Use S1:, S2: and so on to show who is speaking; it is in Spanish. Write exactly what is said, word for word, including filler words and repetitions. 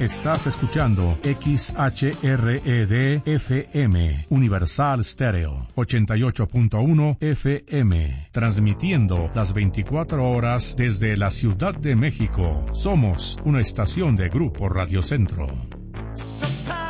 S1: Estás escuchando X H R E D F M, Universal Stereo, ochenta y ocho punto uno F M, transmitiendo las veinticuatro horas desde la Ciudad de México. Somos una estación de Grupo Radio Centro. Sometimes